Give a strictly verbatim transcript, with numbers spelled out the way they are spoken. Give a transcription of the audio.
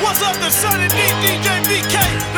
What's up to Sunny D, D J B K?